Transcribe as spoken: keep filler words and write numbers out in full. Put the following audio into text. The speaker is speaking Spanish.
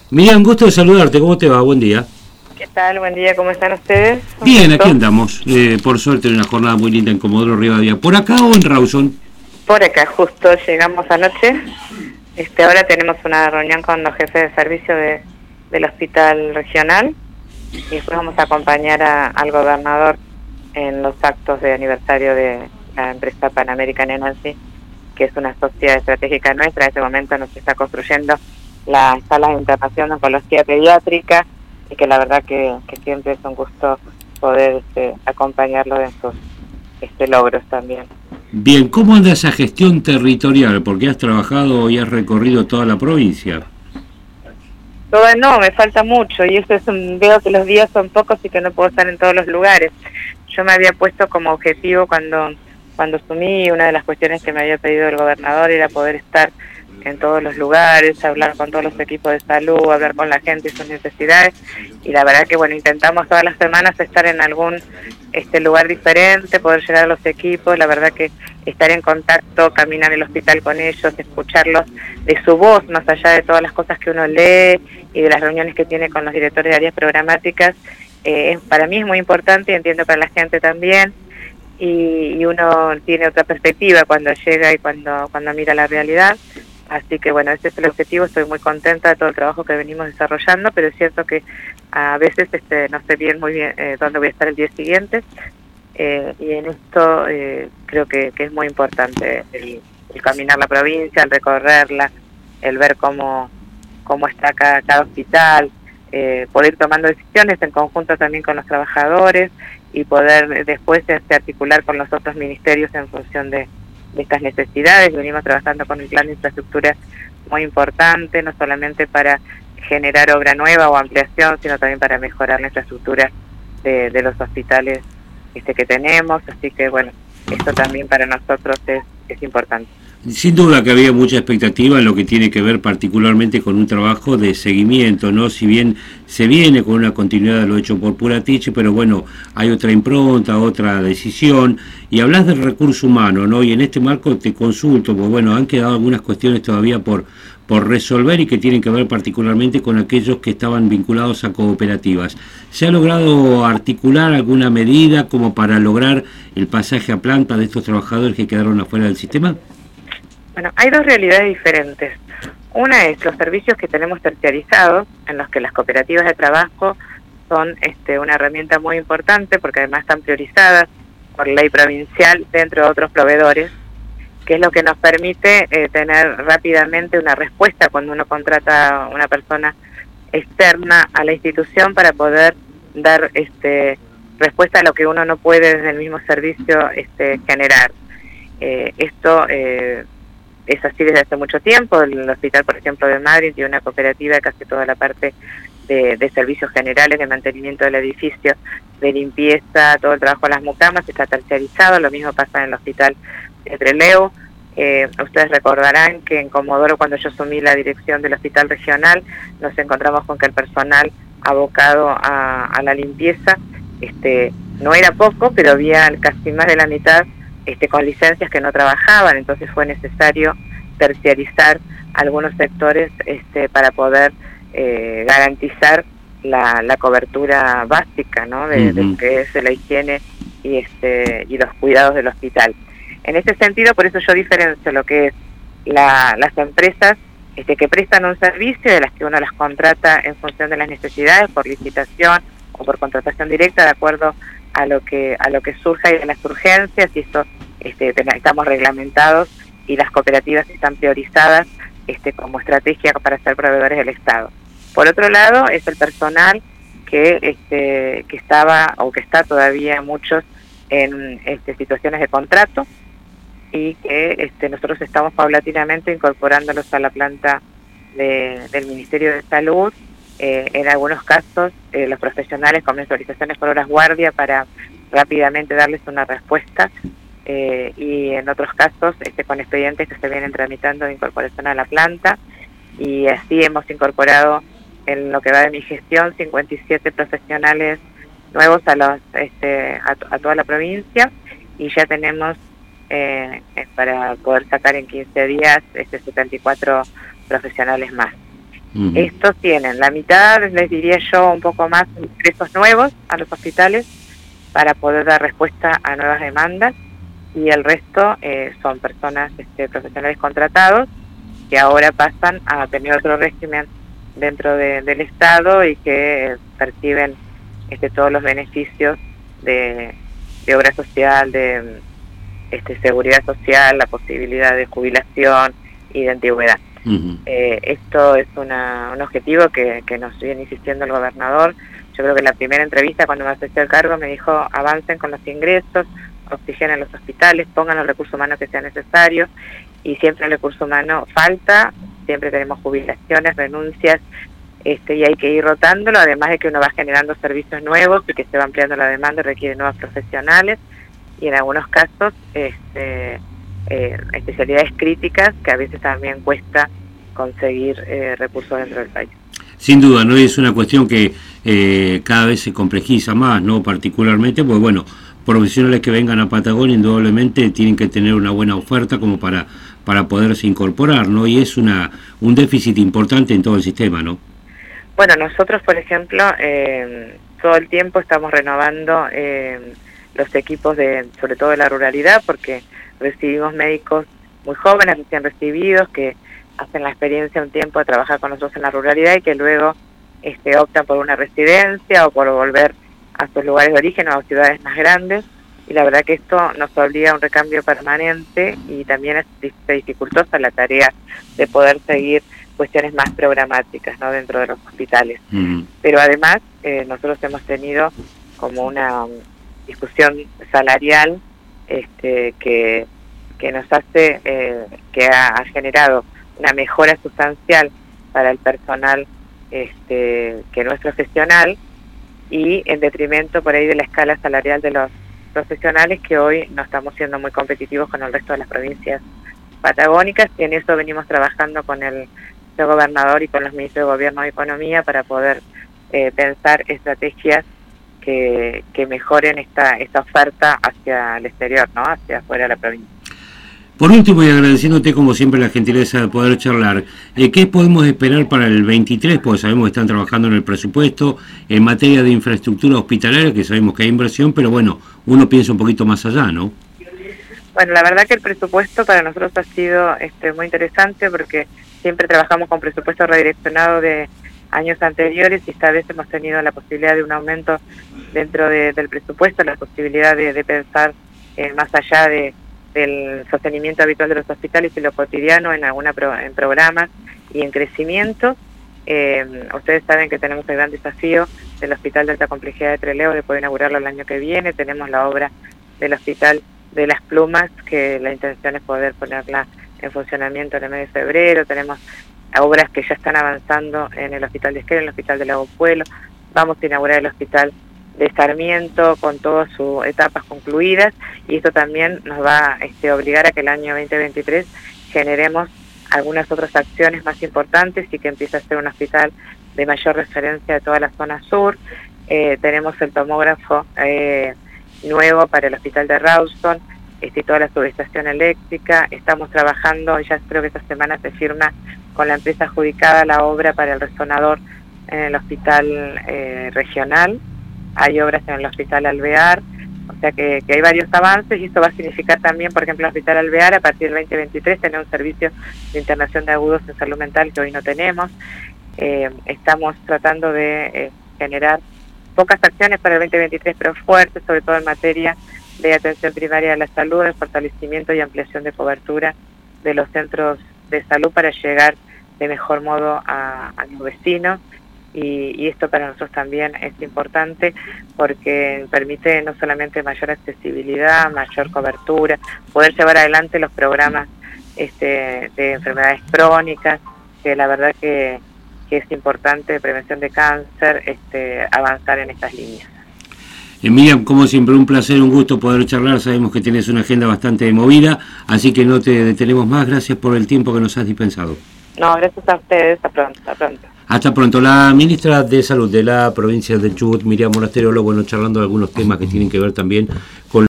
Miriam, gusto de saludarte, ¿cómo te va? Buen día. ¿Qué tal? Buen día, ¿cómo están ustedes? Bien, aquí andamos, eh, por suerte en una jornada muy linda en Comodoro Rivadavia. ¿Por acá o en Rawson? Por acá, justo llegamos anoche. Este, ahora tenemos una reunión con los jefes de servicio de, del hospital regional y después vamos a acompañar a, al gobernador en los actos de aniversario de la empresa Pan American Energy, que es una sociedad estratégica nuestra. En este momento nos está construyendo las salas de internación de oncología pediátrica y que la verdad que, que siempre es un gusto poder este, acompañarlo en sus este, logros también. Bien, ¿cómo anda esa gestión territorial? Porque has trabajado y has recorrido toda la provincia. Todo no, me falta mucho y eso es un, veo que los días son pocos y que no puedo estar en todos los lugares. Yo me había puesto como objetivo cuando, cuando asumí, una de las cuestiones que me había pedido el gobernador era poder estar en todos los lugares, hablar con todos los equipos de salud, hablar con la gente y sus necesidades, y la verdad que bueno, intentamos todas las semanas estar en algún este lugar diferente, poder llegar a los equipos. La verdad que estar en contacto, caminar el hospital con ellos, escucharlos de su voz, más allá de todas las cosas que uno lee y de las reuniones que tiene con los directores de áreas programáticas, eh, para mí es muy importante y entiendo para la gente también, y, y uno tiene otra perspectiva cuando llega y cuando, cuando mira la realidad. Así que bueno, ese es el objetivo. Estoy muy contenta de todo el trabajo que venimos desarrollando, pero es cierto que a veces este, no sé bien muy bien eh, dónde voy a estar el día siguiente, eh, y en esto eh, creo que, que es muy importante el, el caminar la provincia, el recorrerla, el ver cómo, cómo está cada, cada hospital, eh, poder ir tomando decisiones en conjunto también con los trabajadores y poder después este, articular con los otros ministerios en función de de estas necesidades. Venimos trabajando con el plan de infraestructura muy importante, no solamente para generar obra nueva o ampliación, sino también para mejorar la infraestructura de, de los hospitales este, que tenemos. Así que bueno, esto también para nosotros es, es importante. Sin duda que había mucha expectativa en lo que tiene que ver particularmente con un trabajo de seguimiento, ¿no? Si bien se viene con una continuidad de lo hecho por Puratich, pero bueno, hay otra impronta, otra decisión, y hablas del recurso humano, ¿no? Y en este marco te consulto, pues bueno, han quedado algunas cuestiones todavía por, por resolver y que tienen que ver particularmente con aquellos que estaban vinculados a cooperativas. ¿Se ha logrado articular alguna medida como para lograr el pasaje a planta de estos trabajadores que quedaron afuera del sistema? Bueno, hay dos realidades diferentes. Una es los servicios que tenemos terciarizados, en los que las cooperativas de trabajo son este, una herramienta muy importante, porque además están priorizadas por ley provincial dentro de otros proveedores, que es lo que nos permite eh, tener rápidamente una respuesta cuando uno contrata a una persona externa a la institución para poder dar este, respuesta a lo que uno no puede desde el mismo servicio este, generar. Eh, esto... Eh, Es así desde hace mucho tiempo. El hospital, por ejemplo, de Madrid tiene una cooperativa de casi toda la parte de, de servicios generales, de mantenimiento del edificio, de limpieza, todo el trabajo de las mucamas está terciarizado. Lo mismo pasa en el hospital de Trelew. Eh, ustedes recordarán que en Comodoro, cuando yo asumí la dirección del hospital regional, nos encontramos con que el personal abocado a, a la limpieza este, no era poco, pero había casi más de la mitad Este, con licencias que no trabajaban. Entonces fue necesario terciarizar algunos sectores este, para poder eh, garantizar la, la cobertura básica, ¿no? de, uh-huh. de lo que es la higiene y, este, y los cuidados del hospital. En ese sentido, por eso yo diferencio lo que es la, las empresas este, que prestan un servicio, de las que uno las contrata en función de las necesidades, por licitación o por contratación directa, de acuerdo a lo que a lo que surja y de las urgencias, y esto este, estamos reglamentados y las cooperativas están priorizadas este, como estrategia para ser proveedores del Estado. Por otro lado, es el personal que este, que estaba o que está todavía muchos en este, situaciones de contrato, y que este, nosotros estamos paulatinamente incorporándolos a la planta de, del Ministerio de Salud. Eh, en algunos casos, eh, los profesionales con mensualizaciones por horas guardia para rápidamente darles una respuesta, eh, y en otros casos este, con expedientes que se vienen tramitando de incorporación a la planta, y así hemos incorporado en lo que va de mi gestión cincuenta y siete profesionales nuevos a, los, este, a, a toda la provincia, y ya tenemos eh, para poder sacar en quince días este, setenta y cuatro profesionales más. Uh-huh. Estos tienen la mitad, les diría yo, un poco más ingresos nuevos a los hospitales para poder dar respuesta a nuevas demandas, y el resto eh, son personas, este, profesionales contratados, que ahora pasan a tener otro régimen dentro de, del Estado y que perciben este, todos los beneficios de, de obra social, de este, seguridad social, la posibilidad de jubilación y de antigüedad. Uh-huh. Eh, esto es una, un objetivo que, que nos viene insistiendo el gobernador. Yo creo que en la primera entrevista, cuando me acepté el cargo, me dijo: avancen con los ingresos, oxigenen los hospitales, pongan los recursos humanos que sean necesarios, y siempre el recurso humano falta, siempre tenemos jubilaciones, renuncias, este, y hay que ir rotándolo, además de que uno va generando servicios nuevos y que se va ampliando la demanda y requiere nuevos profesionales, y en algunos casos este, eh, especialidades críticas que a veces también cuesta conseguir eh, recursos dentro del país. Sin duda, no es una cuestión que eh, cada vez se complejiza más, no particularmente, pues bueno, profesionales que vengan a Patagonia indudablemente tienen que tener una buena oferta como para para poderse incorporar, ¿no? Y es una un déficit importante en todo el sistema, ¿no? Bueno, nosotros, por ejemplo, eh, todo el tiempo estamos renovando eh, los equipos, de sobre todo de la ruralidad, porque recibimos médicos muy jóvenes, recién recibidos, que hacen la experiencia un tiempo de trabajar con nosotros en la ruralidad y que luego este, optan por una residencia o por volver a sus lugares de origen o a ciudades más grandes, y la verdad que esto nos obliga a un recambio permanente, y también es dificultosa la tarea de poder seguir cuestiones más programáticas, ¿no?, dentro de los hospitales. Mm. Pero además eh, nosotros hemos tenido como una discusión salarial este, que, que nos hace, eh, que ha, ha generado una mejora sustancial para el personal este, que no es profesional, y en detrimento por ahí de la escala salarial de los profesionales, que hoy no estamos siendo muy competitivos con el resto de las provincias patagónicas, y en eso venimos trabajando con el gobernador y con los ministros de Gobierno y Economía para poder eh, pensar estrategias que, que mejoren esta, esta oferta hacia el exterior, ¿no?, hacia afuera de la provincia. Por último, y agradeciéndote como siempre la gentileza de poder charlar, eh, ¿qué podemos esperar para el veintitrés? Porque sabemos que están trabajando en el presupuesto, en materia de infraestructura hospitalaria, que sabemos que hay inversión, pero bueno, uno piensa un poquito más allá, ¿no? Bueno, la verdad que el presupuesto para nosotros ha sido este, muy interesante, porque siempre trabajamos con presupuesto redireccionado de años anteriores, y esta vez hemos tenido la posibilidad de un aumento dentro de, del presupuesto, la posibilidad de, de pensar eh, más allá de del sostenimiento habitual de los hospitales y lo cotidiano en alguna pro, en programas y en crecimiento. Eh, ustedes saben que tenemos el gran desafío del Hospital de Alta Complejidad de Trelew, de poder inaugurarlo el año que viene. Tenemos la obra del Hospital de las Plumas, que la intención es poder ponerla en funcionamiento en el mes de febrero. Tenemos obras que ya están avanzando en el Hospital de Esquel, en el Hospital de Lago Pueblo. Vamos a inaugurar el Hospital de Sarmiento con todas sus etapas concluidas, y esto también nos va a este, obligar a que el año veinte veintitrés generemos algunas otras acciones más importantes y que empiece a ser un hospital de mayor referencia de toda la zona sur. Eh, tenemos el tomógrafo eh, nuevo para el Hospital de Rawson, este, toda la subestación eléctrica. Estamos trabajando, ya creo que esta semana se firma con la empresa adjudicada la obra para el resonador en el hospital eh, regional. Hay obras en el Hospital Alvear, o sea que, que hay varios avances, y esto va a significar también, por ejemplo, el Hospital Alvear, a partir del veinte veintitrés, tener un servicio de internación de agudos en salud mental que hoy no tenemos. Eh, estamos tratando de eh, generar pocas acciones para el veinte veintitrés, pero fuertes, sobre todo en materia de atención primaria de la salud, el fortalecimiento y ampliación de cobertura de los centros de salud para llegar de mejor modo a, a los vecinos. Y, y esto para nosotros también es importante, porque permite no solamente mayor accesibilidad, mayor cobertura, poder llevar adelante los programas este, de enfermedades crónicas, que la verdad que, que es importante, prevención de cáncer, este, avanzar en estas líneas. Eh, Miriam, como siempre, un placer, un gusto poder charlar. Sabemos que tienes una agenda bastante movida, así que no te detenemos más. Gracias por el tiempo que nos has dispensado. No, gracias a ustedes. Hasta pronto. Hasta pronto. Hasta pronto. La ministra de Salud de la provincia de Chubut, Miriam Monasterio, bueno, charlando de algunos temas que tienen que ver también con